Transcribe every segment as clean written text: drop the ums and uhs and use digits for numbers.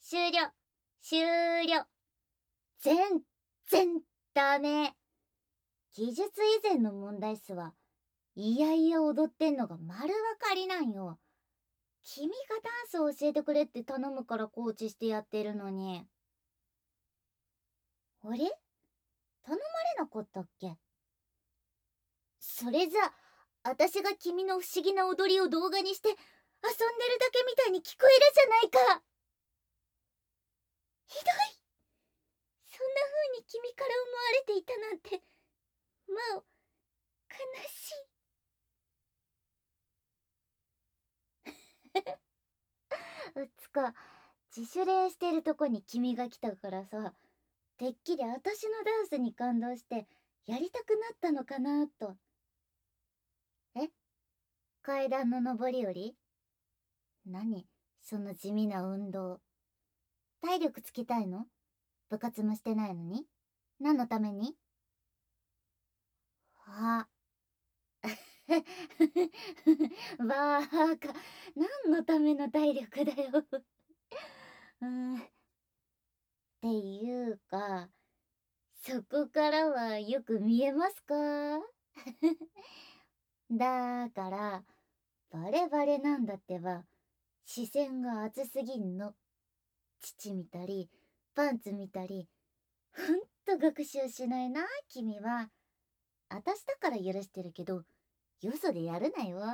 終了。終了。全然ダメ。技術以前の問題っすわ。いやいや踊ってんのが丸分かりなんよ。君がダンスを教えてくれって頼むからコーチしてやってるのに。あれ？頼まれなかったっけ？それじゃ、私が君の不思議な踊りを動画にして遊んでるだけみたいに聞こえるじゃないか。ひどい。そんな風に君から思われていたなんて、もう悲しい。うつか、自主練してるとこに君が来たからさ、てっきり私のダンスに感動してやりたくなったのかなと。え？階段の上り下り？何その地味な運動。体力つけたいの？部活もしてないのに？何のために？あバーカ、何のための体力だよ。っていうか、そこからはよく見えますか？だから、バレバレなんだってば、視線が熱すぎんの。乳見たり、パンツ見たり、ほんと学習しないな、君は。あたしだから許してるけど、よそでやるなよ。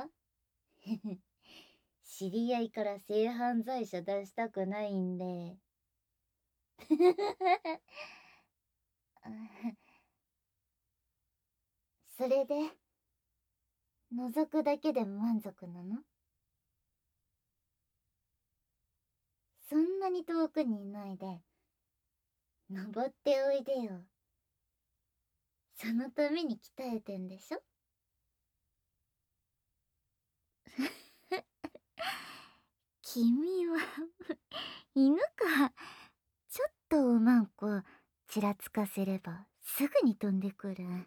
知り合いから性犯罪者出したくないんで。それで、覗くだけで満足なの？そんなに遠くにいないで、登っておいでよ。そのために鍛えてんでしょ？君は犬か。ちょっとおまんこちらつかせればすぐに飛んでくる。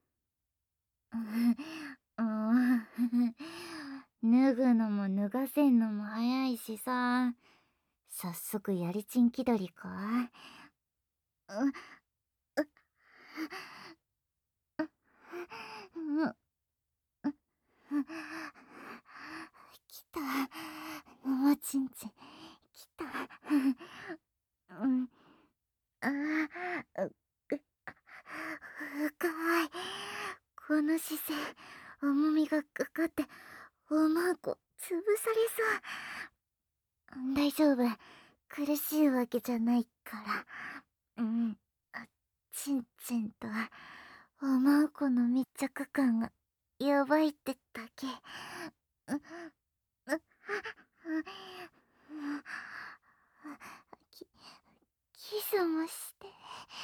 脱ぐのも脱がせんのも早いしさ。早速やりちん気取りか？来た。ももちんちん。来た。深い。この姿勢、重みがかかって、おまんこ潰されそう。大丈夫。苦しいわけじゃないから。ちんちんとおまんこの密着感がやばいってだけ。キキスもして。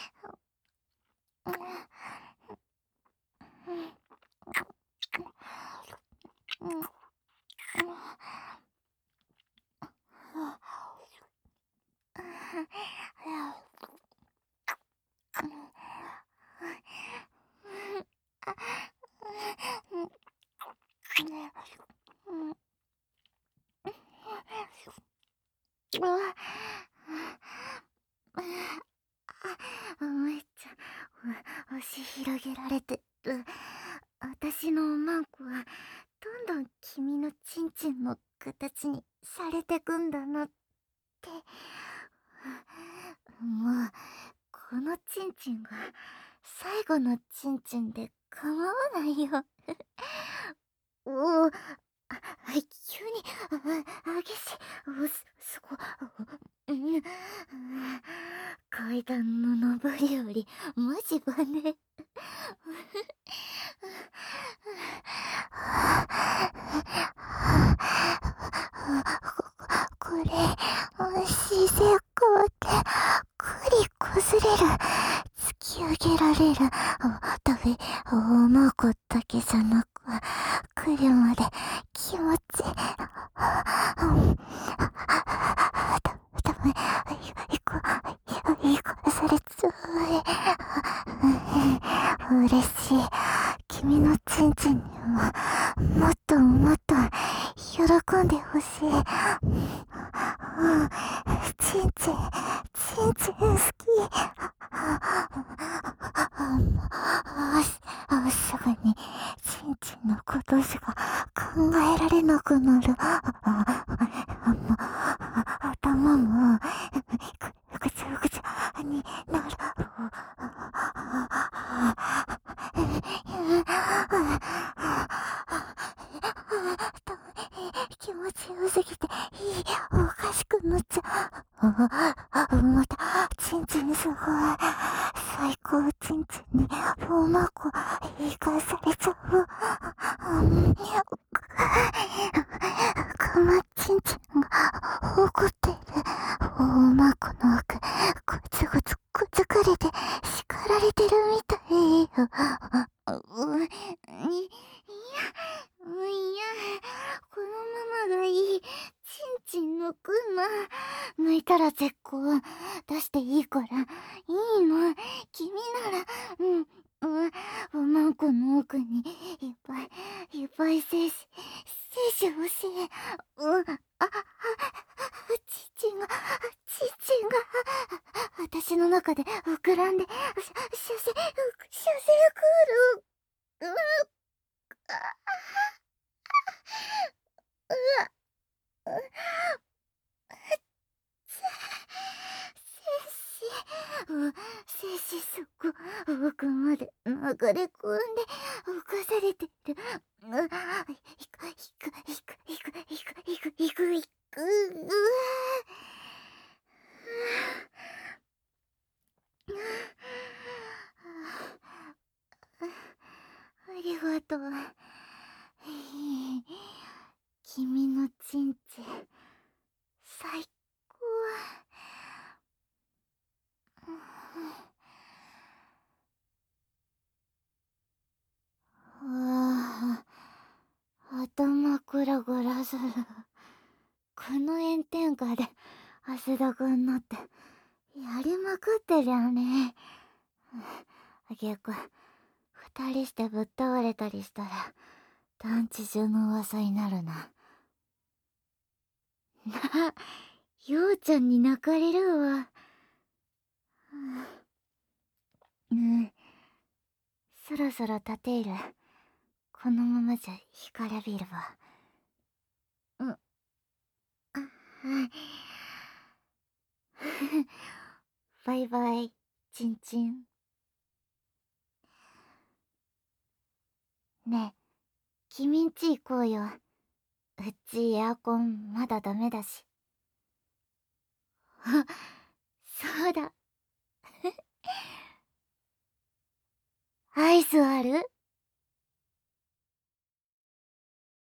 めっちゃ押し広げられてる。私のおまんこはどんどん君のちんちんの形にされてくんだなって。もうこのちんちんが最後のちんちんで構わないよ。おお、急に激しい。すごい。階段の上り下りマジバネ。これ姿勢変わってくりこすれる、突き上げられる。おまんこだけじゃなくくるまで気持ちたぶんいこされちゃう。嬉しい。君のちんちんにはもっともっと喜んでほしい。ちんちんおかしくなっちゃう。また、チンチンすごい。最高チンチンに、おまこ、言い返されちゃう。かまちんちんが怒っている。おまこの奥、ぐつぐつくつかれて、叱られてるみたいよ。いや、このままがいい。ちんちん抜くな。抜いたら絶好。出していいから。いいの。君なら、おまんこの奥に、いっぱい精子欲しい。ちんちんが、私の中で膨らんで、射精クール。うわ、うわ、精子そこ奥まで流れ込んで浮かされてる。いく。ありがとう。君のチンチン最高。ああ、頭グラグラする。この炎天下で汗だくになってやりまくってるよね。結構二人してぶっ倒れたりしたら団地中の噂になるな。ようちゃんに泣かれるわ。そろそろ立てる。このままじゃ干からびるわ。はい。バイバイ、チンチン。ねえ、君んち行こうよ。うちエアコンまだダメだし。あ、そうだ。アイスある？